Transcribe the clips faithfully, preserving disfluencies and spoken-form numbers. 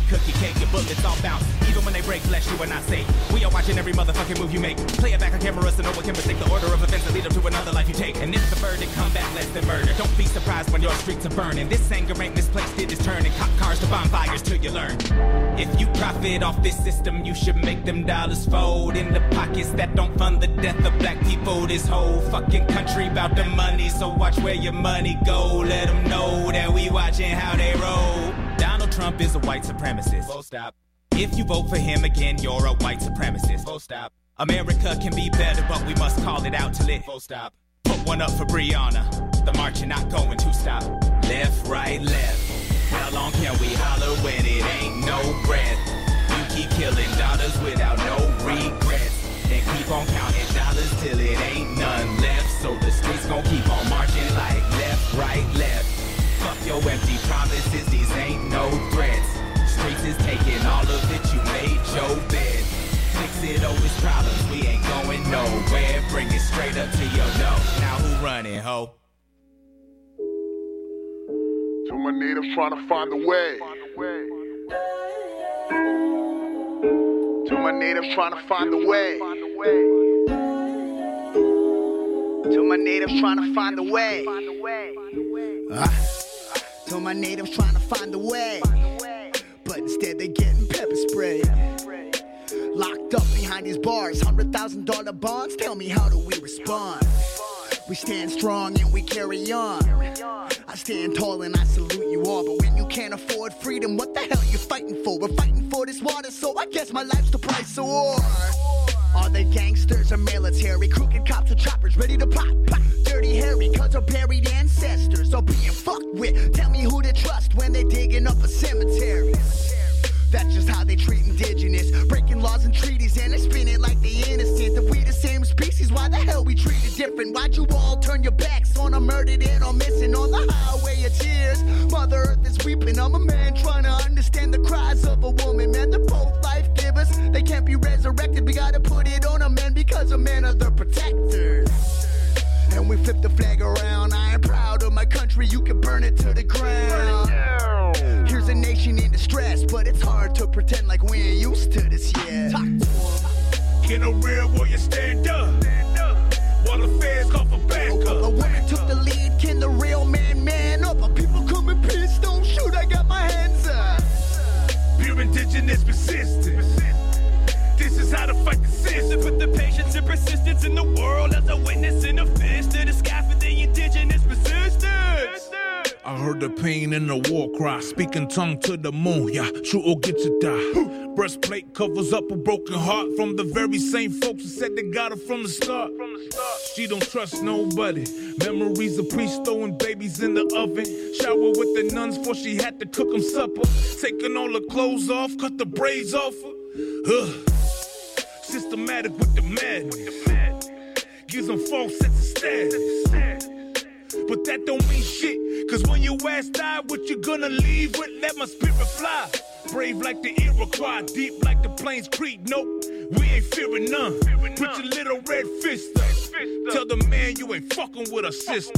cookie cake, your bullets all bounce. Even when they break flesh, you are not safe. We are watching every motherfucking move you make. Play it back on camera so no one can mistake the order of events that lead up to another life you take. And if the verdict come back less than murder, don't be surprised when your streets are burning. This anger ain't misplaced, it is turning. Cop cars to bonfires till you learn. If you profit off this system, you should make them dollars fold in the pockets that don't fund the death of black people. This whole fucking country about the money, so watch where your money go. Let them know that we watching how they roll. Donald Trump is a white supremacist. Full stop. If you vote for him again, you're a white supremacist. Full stop. America can be better, but we must call it out till it. Full stop. Put one up for Breonna. The march not going to stop. Left, right, left. How long can we holler when it ain't no breath? You keep killing dollars without no regrets. And keep on counting dollars till it ain't none left. So the streets gon' keep on marching like left, right, left. Fuck your empty promises, these ain't no threats. Streets is taking all of it, you made your bed. Fix it, all these problems, we ain't going nowhere. Bring it straight up to your door. Now who running, ho? To my natives trying to find a way. To my natives trying to find a way. To my natives trying to find a way. Uh, to my natives trying to find a way. But instead they getting pepper spray. Locked up behind these bars, hundred thousand dollar bonds. Tell me, how do we respond? We stand strong and we carry on. I stand tall and I salute you all. But when you can't afford freedom, what the hell you fighting for? We're fighting for this water, so I guess my life's the price of war. Are they gangsters or military? Crooked cops or choppers ready to pop, pop. Dirty Harry, cause our buried ancestors are being fucked with. Tell me who to trust when they digging up a cemetery. That's just how they treat indigenous. Breaking laws and treaties and they spin it like they innocent. If we the same species, why the hell we treat it different? Why'd you all turn your backs on a murdered and on missing on the highway of tears? Mother Earth is weeping. I'm a man trying to understand the cries of a woman. Man, they're both life givers. They can't be resurrected. We gotta put it on a man because a man are the protectors. And we flip the flag around. I am proud of my country. You can burn it to the ground. Here's a nation in distress, but it's hard to pretend like we ain't used to this yet. Talk to 'em. Can a real warrior stand up? While the feds call for backup. A woman took the lead. Can the real man man up? Our people come in peace. Don't shoot. I got my hands up. Pure indigenous persistence. This is how to fight the system. Put the patience and persistence in the world as a witness in the fist of the sky for the indigenous resistance. I heard the pain in the war cry, speaking tongue to the moon, yeah, shoot or get you die. Breastplate covers up a broken heart from the very same folks who said they got her from the start. She don't trust nobody. Memories of priests throwing babies in the oven. Shower with the nuns before she had to cook them supper. Taking all her clothes off, cut the braids off her. Ugh. Systematic with the madness. Gives them false sense of status. But that don't mean shit, cause when your ass die, what you gonna leave with? Let my spirit fly. Brave like the Iroquois, deep like the Plains Creek. Nope, we ain't fearing none. Put your little red fist up. Tell the man you ain't fucking with a sister.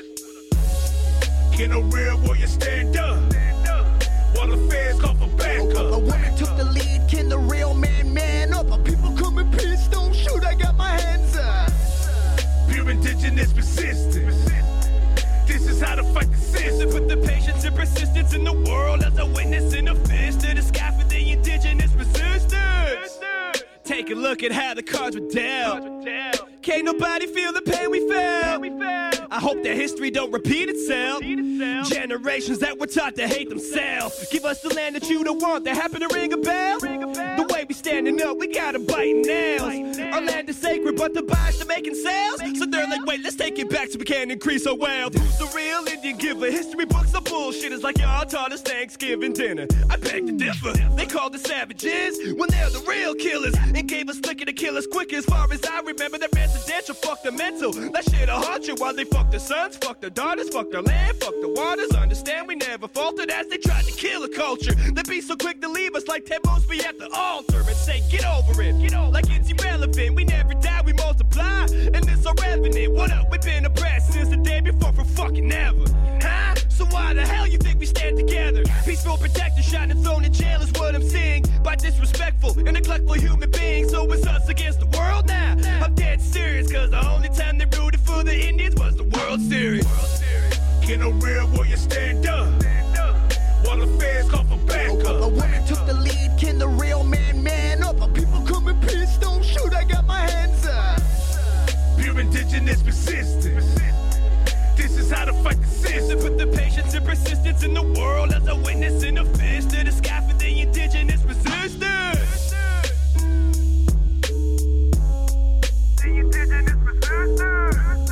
Can a real warrior stand up? While the feds call for backup. A woman took the lead. Can the real man man up? Our people come in peace. Don't shoot. I got my hands up. Pure indigenous persistence. This is how to fight the system. Put the patience and persistence in the world as a witness in the fist of the sky for the indigenous resistance. Take a look at how the cards were dealt. Can't nobody feel the pain we felt. I hope that history don't repeat itself. Generations that were taught to hate themselves. Give us the land that you don't want. That happen to ring a bell. The way we standing up, we gotta bite nails. Our land is sacred, but the buyers are making sales. So they're like, wait, let's take it back so we can increase our wealth. Who's the real Indian giver? History books are bullshit. It's like y'all taught us Thanksgiving dinner. I beg to differ. They called us savages when they're the real killers. And gave us liquor to kill us quick. As far as I remember, that residential fucked the mental. That shit'll haunt you while they fuck their sons, fuck their daughters, fuck their land, fuck the waters. Understand we never faltered as they tried to kill a culture. They be so quick to leave us like Ted Mosby at the altar and say, get over it, get over. Like it's irrelevant. We never die, we multiply. And it's so revenant. What up? We've been oppressed since the day before for fucking ever. Huh? So why the hell you think we stand together? Peaceful protectors shot and thrown in jail as not disrespectful, an neglectful human being, so it's us against the world now. I'm dead serious, cause the only time they rooted for the Indians was the World Series. Can a real warrior stand up while the feds call for backup? A, a woman took the lead, can the real man man up? A people come in peace, don't shoot, I got my hands up. Pure indigenous persistence. This is how to fight the system. Put the patience and persistence in the world as a witness in a fist to the sky for the indigenous resistance. The indigenous resistance.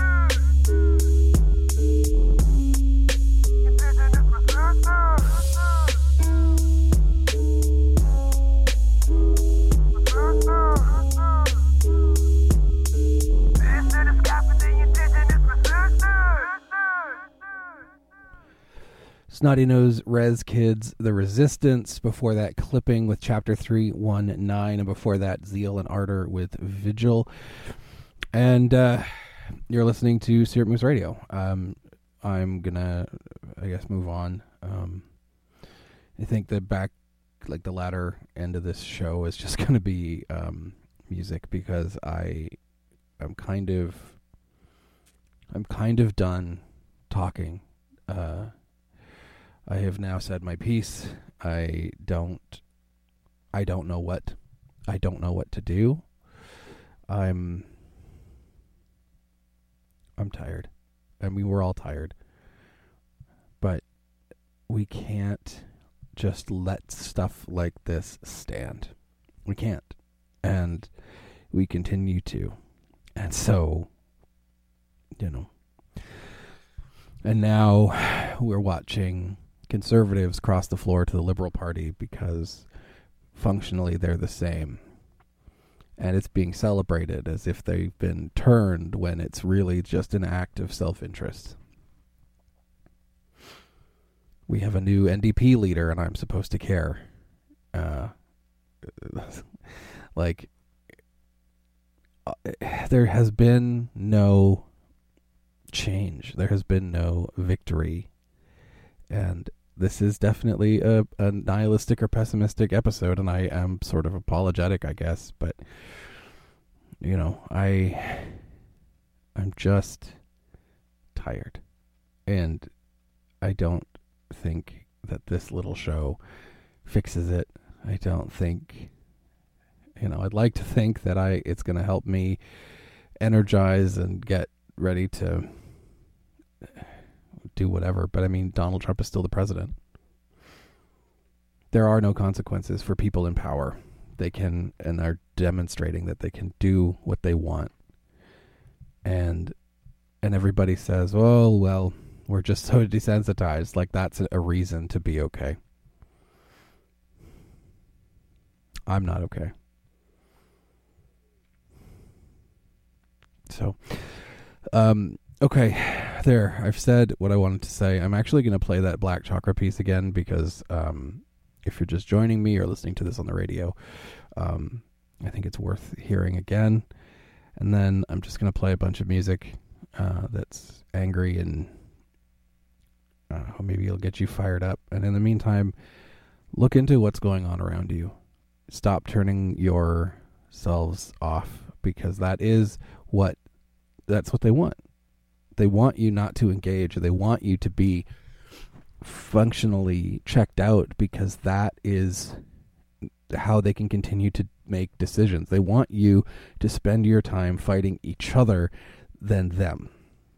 Indigenous resistance. Snotty Nose, Rez Kids, The Resistance. Before that, Clipping with Chapter three one nine. And before that, Zeal and Ardor with Vigil. And uh, you're listening to Syrup Moose Radio. Um, I'm going to, I guess, move on. Um, I think the back, like the latter end of this show is just going to be um, music because I, I'm kind of, I'm kind of done talking. Uh I have now said my piece. I don't I don't know what I don't know what to do. I'm I'm tired. And we were all tired. But we can't just let stuff like this stand. We can't. And we continue to. And so, you know. And now we're watching conservatives cross the floor to the Liberal Party because functionally they're the same. And it's being celebrated as if they've been turned when it's really just an act of self-interest. We have a new N D P leader and I'm supposed to care. Uh, like, uh, there has been no change. There has been no victory. And this is definitely a, a nihilistic or pessimistic episode, and I am sort of apologetic, I guess, but, you know, I, I'm just tired, and I don't think that this little show fixes it. I don't think, you know, I'd like to think that I, it's going to help me energize and get ready to do whatever, but I mean, Donald Trump is still the president. There are no consequences for people in power. They can, and are demonstrating that they can do what they want. And, and everybody says, oh, well, we're just so desensitized. Like that's a reason to be okay. I'm not okay. So, um, okay. There, I've said what I wanted to say. I'm actually going to play that Black Chakra piece again because um, if you're just joining me or listening to this on the radio, um, I think it's worth hearing again. And then I'm just going to play a bunch of music uh, that's angry and uh, maybe it'll get you fired up. And in the meantime, look into what's going on around you. Stop turning yourselves off because that is what, that's what they want. They want you not to engage. They want you to be functionally checked out because that is how they can continue to make decisions. They want you to spend your time fighting each other than them.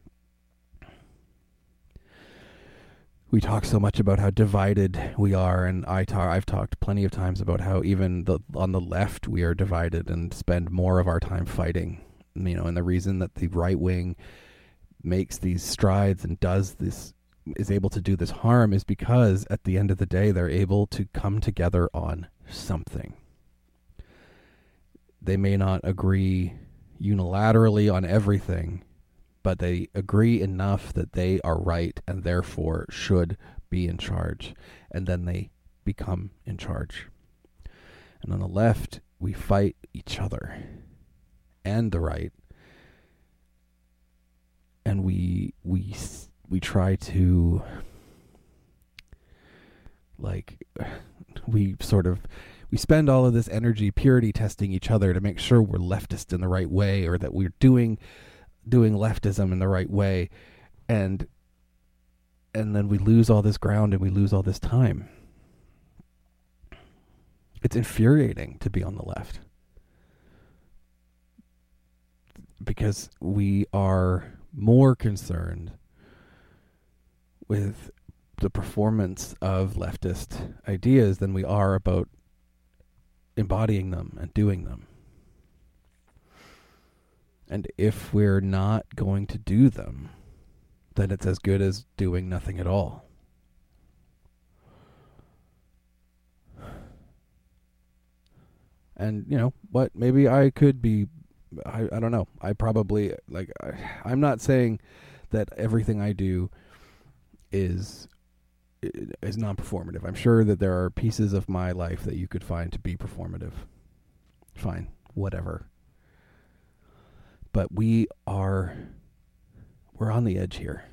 We talk so much about how divided we are, and I talk, I've talked plenty of times about how even the, on the left we are divided and spend more of our time fighting. You know, and the reason that the right wing makes these strides and does this, is able to do this harm is because at the end of the day, they're able to come together on something. They may not agree unilaterally on everything, but they agree enough that they are right and therefore should be in charge. And then they become in charge. And on the left, we fight each other and the right. And we we we try to, like, we sort of, we spend all of this energy purity testing each other to make sure we're leftist in the right way, or that we're doing doing leftism in the right way, and and then we lose all this ground and we lose all this time. It's infuriating to be on the left, because we are more concerned with the performance of leftist ideas than we are about embodying them and doing them. And if we're not going to do them, then it's as good as doing nothing at all. And, you know, what, maybe I could be, I, I don't know, I probably, like, I, I'm not saying that everything I do is is non-performative. I'm sure that there are pieces of my life that you could find to be performative. Fine, whatever. But we are, we're on the edge here.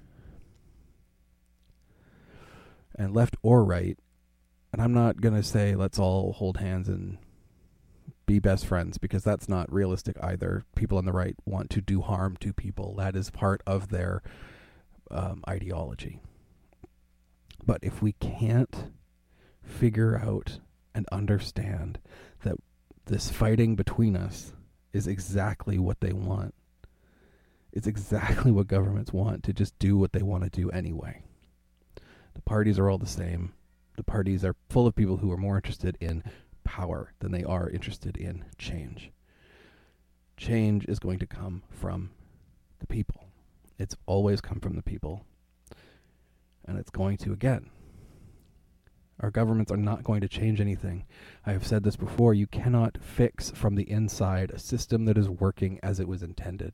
And left or right, and I'm not going to say let's all hold hands and be best friends, because that's not realistic either. People on the right want to do harm to people. That is part of their um, ideology. But if we can't figure out and understand that this fighting between us is exactly what they want, it's exactly what governments want, to just do what they want to do anyway. The parties are all the same. The parties are full of people who are more interested in power than they are interested in change. Change is going to come from the people. It's always come from the people. And it's going to again. Our governments are not going to change anything. I have said this before. You cannot fix from the inside a system that is working as it was intended.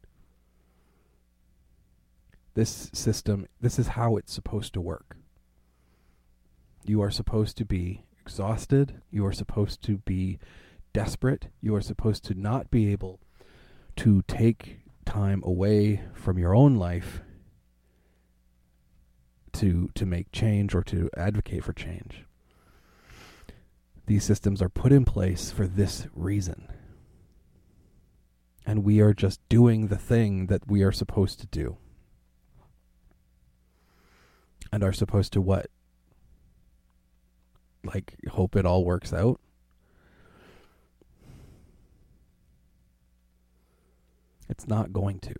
This system, this is how it's supposed to work. You are supposed to be exhausted. You are supposed to be desperate. You are supposed to not be able to take time away from your own life to to make change or to advocate for change. These systems are put in place for this reason. And we are just doing the thing that we are supposed to do. And are supposed to what? Like, hope it all works out? It's not going to.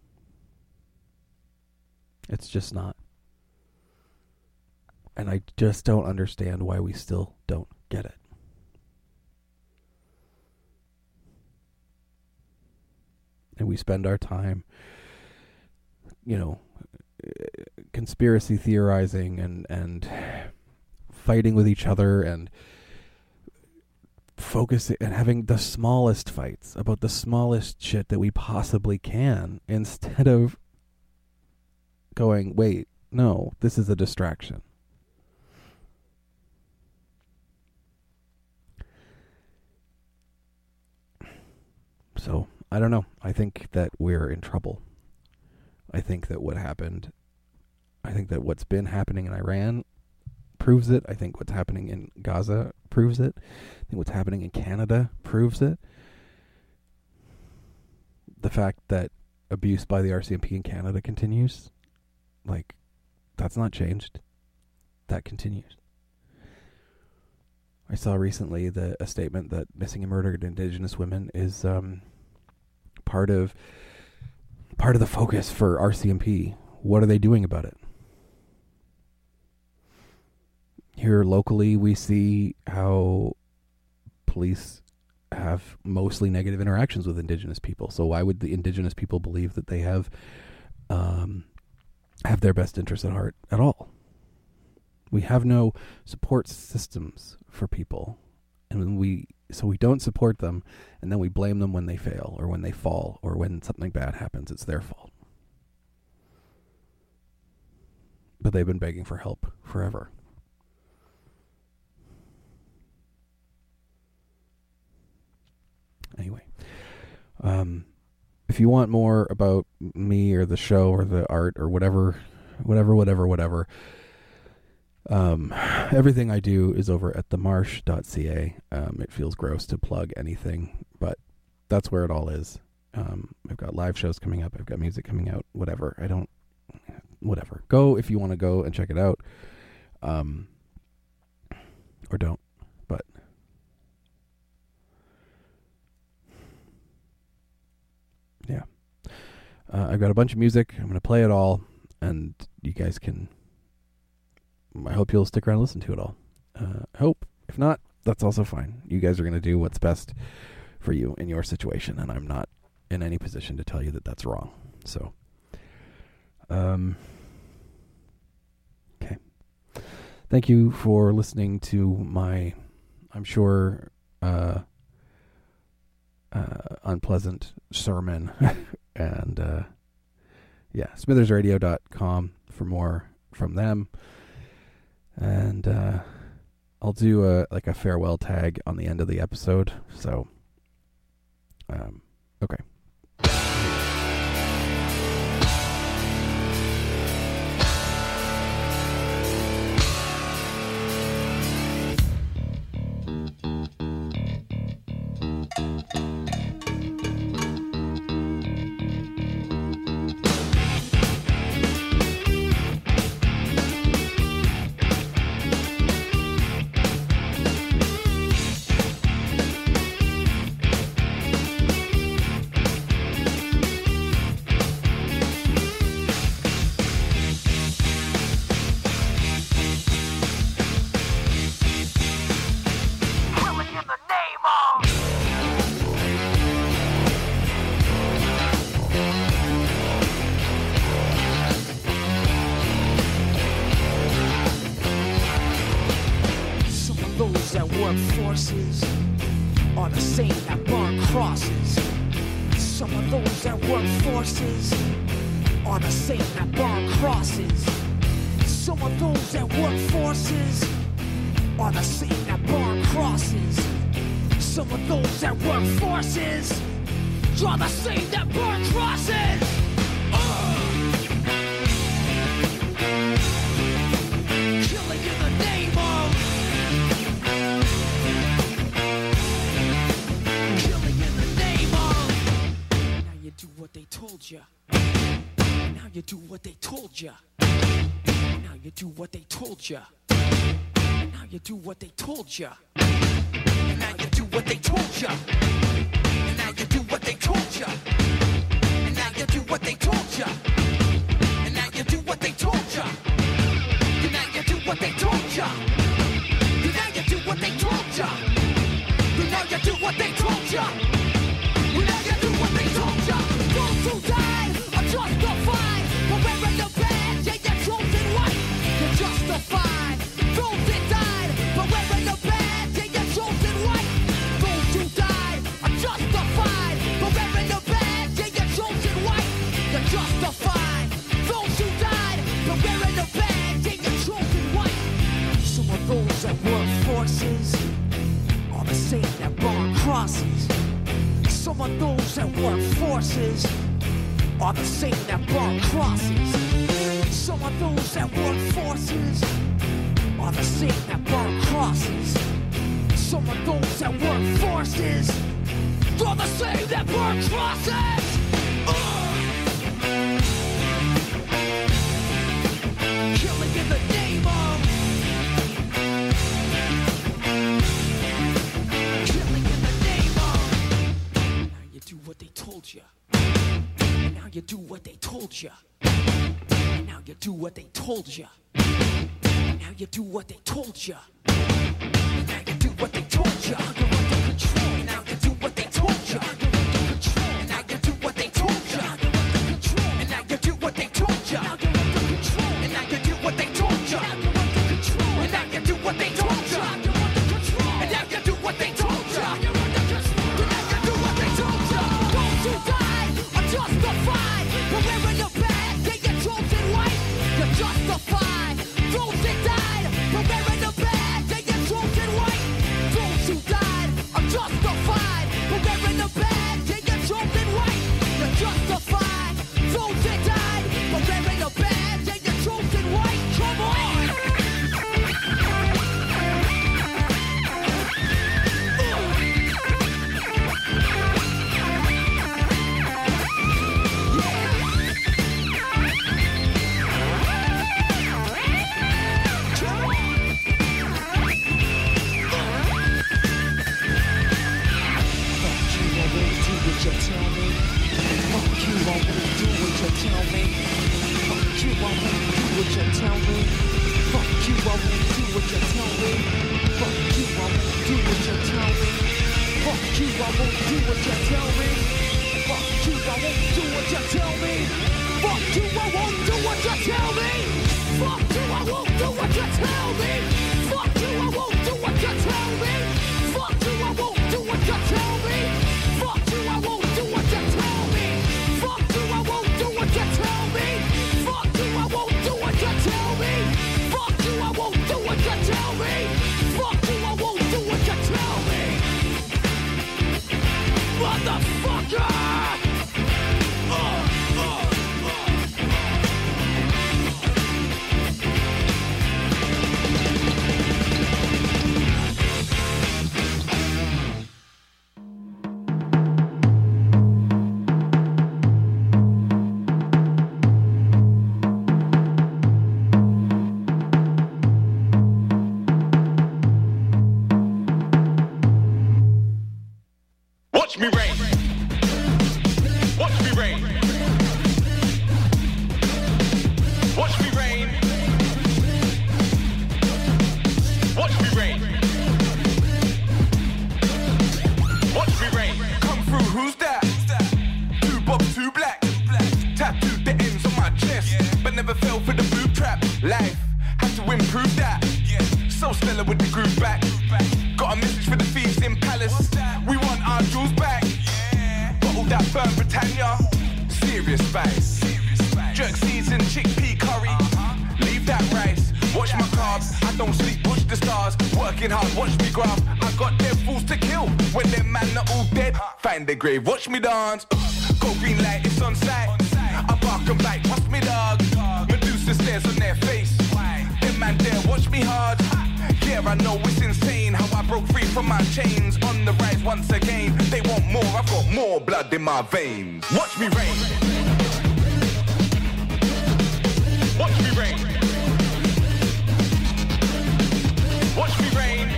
It's just not. And I just don't understand why we still don't get it. And we spend our time, you know, conspiracy theorizing and, and fighting with each other and focusing and having the smallest fights about the smallest shit that we possibly can, instead of going, wait, no, this is a distraction. So, I don't know. I think that we're in trouble. I think that what happened, I think that what's been happening in Iran proves it. I think what's happening in Gaza proves it. I think what's happening in Canada proves it. The fact that abuse by the R C M P in Canada continues, like, that's not changed. That continues. I saw recently the, a statement that missing and murdered Indigenous women is um, part of part of the focus for R C M P. What are they doing about it? Here locally, we see how police have mostly negative interactions with Indigenous people. So why would the Indigenous people believe that they have um, have their best interests at heart at all? We have no support systems for people, and we so we don't support them, and then we blame them when they fail or when they fall or when something bad happens. It's their fault. But they've been begging for help forever. Anyway, um, if you want more about me or the show or the art or whatever, whatever, whatever, whatever, Um, everything I do is over at the marsh dot c a. Um, it feels gross to plug anything, but that's where it all is. Um, I've got live shows coming up. I've got music coming out. Whatever. I don't. Whatever. Go if you want to go and check it out. Um, or don't. But yeah, uh, I've got a bunch of music. I'm going to play it all, and you guys can. I hope you'll stick around and listen to it all. Uh, I hope. If not, that's also fine. You guys are going to do what's best for you in your situation, and I'm not in any position to tell you that that's wrong. So, um, okay. Thank you for listening to my, I'm sure, uh, uh, unpleasant sermon. and, uh, yeah, smithers radio dot com for more from them. And, uh, I'll do a, like a farewell tag on the end of the episode. So, um, okay. Ya. And now you do what they told ya. And now you do what they told ya. And now you do what they told ya. And now you do what they told ya. And now you do what they told ya. And now you do what they told ya. And now you do what they told ya. And now you do what they told ya. And now you do what they told ya. Those who died are justified for wearing the badge. Yeah, you're chosen white. You're justified. Those that died for wearing the badge. Yeah, you're chosen white. Those who died are justified for wearing the badge. Yeah, you're chosen white. You're justified. Those who died for wearing the badge. Yeah, you're chosen white. Some of those that work forces are the same that burn crosses. Some of those that work forces are the same that burn crosses. Some of those that work forces are the same that burn crosses. Some of those that work forces are the same that burn crosses. Uh! Killing in the name of. Killing in the name of. Now you do what they told you. And now you do what they told you. And now you do what they told you. And now you do what they told you. And now you do what they told you. You're under control. And now you do what they told you. You're under control. And now you do what they told you. You're under control. And now you do what they told you. You're under control. And now you do what they told you. You're under control. And now you do what they told you. You're under control. And now you do what they told you. You're under control. And now you do what they told you. Those who died are justified for wearing the badge. Yeah, you're chosen white. You're justified. Those that died for wearing the badge. Yeah, you're chosen Fuck you, I won't do what you tell me. Fuck you, I won't do what you tell me. Fuck you, I won't do what you tell me. Fuck you, I won't do what you tell me. Fuck you, I won't do what you tell me. Fuck you, I won't do what you tell me. Fuck you, I won't do what you tell me. Fuck you, I won't do what you tell me. Fuck you, I won't do what you tell me. Fuck you, I won't do what you tell me. Fuck you, I won't do what you tell me. Motherfucker! Uh, uh. Watch me rain. Watch me rain. Watch me rain. Watch me rain. Watch me rain. Come through, who's that? Two bobs, two black. Tattooed the ends on my chest, but never fell for the boob trap. Life had to improve that. So stellar with the groove back. Got a message for the thieves in Palace. We want our jewels back. Bottle that burn Britannia. Serious spice. Jerk season, chickpea curry. Leave that rice. Watch my carbs. I don't sleep, watch the stars. Working hard, watch me graph. I got dead fools to kill. When them man are all dead, find their grave, watch me dance. Go green light, it's on sight. I bark and bite, watch me dog. Medusa stares on their face. Them man there, watch me hard. Yeah, I know it's insane how I broke free from my chains. On the rise once again. They want more, I've got more blood in my veins. Watch me rain. Watch me rain. Watch me rain.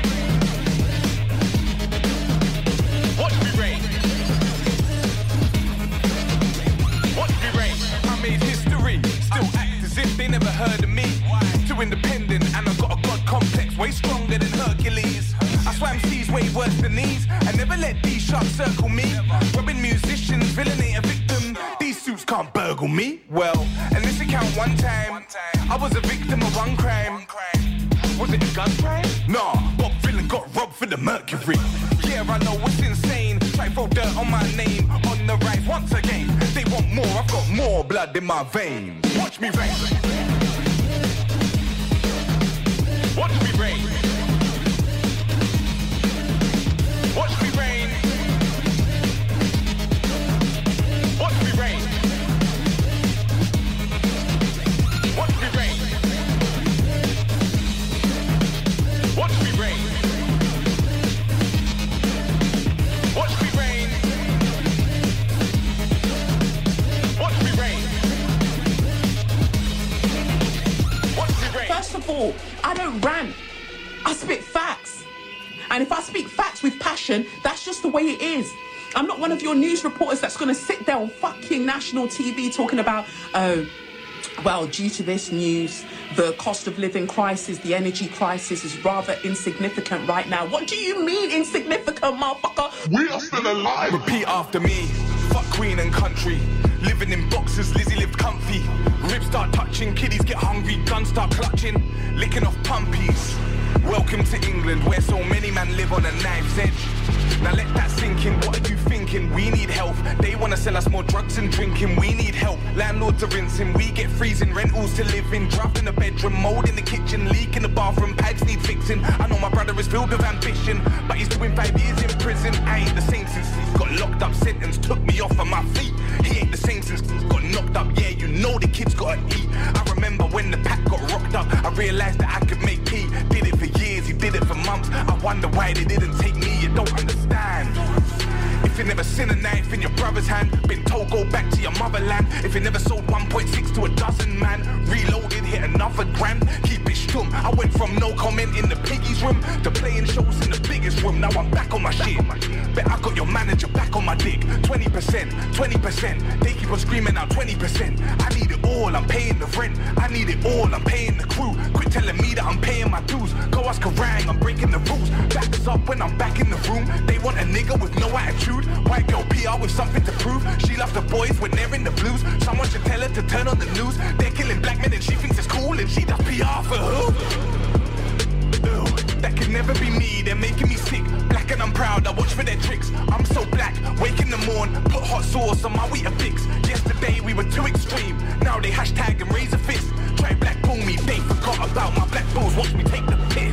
Watch me rain. Watch me rain. I made history. Still act as if they never heard of me. Too independent and I've got a god complex way stronger than Hercules. I swam seas way worse than these. I never let these sharks circle me. Robbing musicians, villain ain't a victim. These suits can't burgle me. Well, and this account one time, I was a victim of one crime. Was it a gun crime? Nah, Bob Dylan got robbed for the Mercury. Yeah, I know it's insane. Try throw dirt on my name. On the rise once again. They want more, I've got more blood in my veins. Watch me rain. Watch me rain. Watch me rain. Watch me rain. Watch me rain. Watch me rain. Watch me rain. Watch me rain. Watch me rain. First of all, I don't rant. I spit facts. And if I speak facts with passion, that's just the way it is. I'm not one of your news reporters that's going to sit there on fucking national T V talking about, oh, well, due to this news, the cost of living crisis, the energy crisis is rather insignificant right now. What do you mean insignificant, motherfucker? We are still alive. Repeat after me. Fuck Queen and country. Living in boxes, Lizzie lived comfy. Ribs start touching, kiddies get hungry, guns start clutching, licking off pumpies. Welcome to England, where so many men live on a knife's edge. Now let that sink in, what are you thinking? We need help. They wanna sell us more drugs and drinking, we need help. Landlords are rinsing, we get freezing, rentals to live in. Draft in the bedroom, mold in the kitchen, leak in the bathroom, pipes need fixing. I know my brother is filled with ambition, but he's doing five years in prison. I ain't the same since he's got locked up, sentence took me off of my feet. He ain't the same since he's got knocked up, yeah, you know the kid's gotta eat. I remember when the pack got rocked up, I realised that I could make pee. Did it for years, he did it for months. I wonder why they didn't take me, you don't understand. If you never seen a knife in your brother's hand, been told go back to your motherland. If it never sold one point six to a dozen, man. Reloaded, hit another grand. Keep it stum. I went from no comment in the piggy's room to playing shows in the biggest room. Now I'm back on my shit. Bet I got your manager back on my dick. twenty percent, twenty percent. They keep on screaming out twenty percent. I need it all, I'm paying the rent. I need it all, I'm paying the crew. Quit telling me that I'm paying my dues. Go ask Kerrang, I'm breaking the rules. Backs up when I'm back in the room. They want a nigga with no attitude. White girl P R with something to prove. She loves the boys when they're in the blues. Someone should tell her to turn on the news. They're killing black men and she thinks it's cool. And she does P R for who? Ew, that could never be me, they're making me sick. Black and I'm proud, I watch for their tricks. I'm so black, wake in the morn, put hot sauce on my Weetabix. Yesterday we were too extreme, now they hashtag and raise a fist. Try blackball me, they forgot about my black balls, watch me take the piss.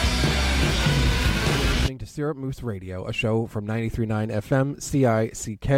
Syrup Moose Radio, a show from ninety-three point nine F M C I C K.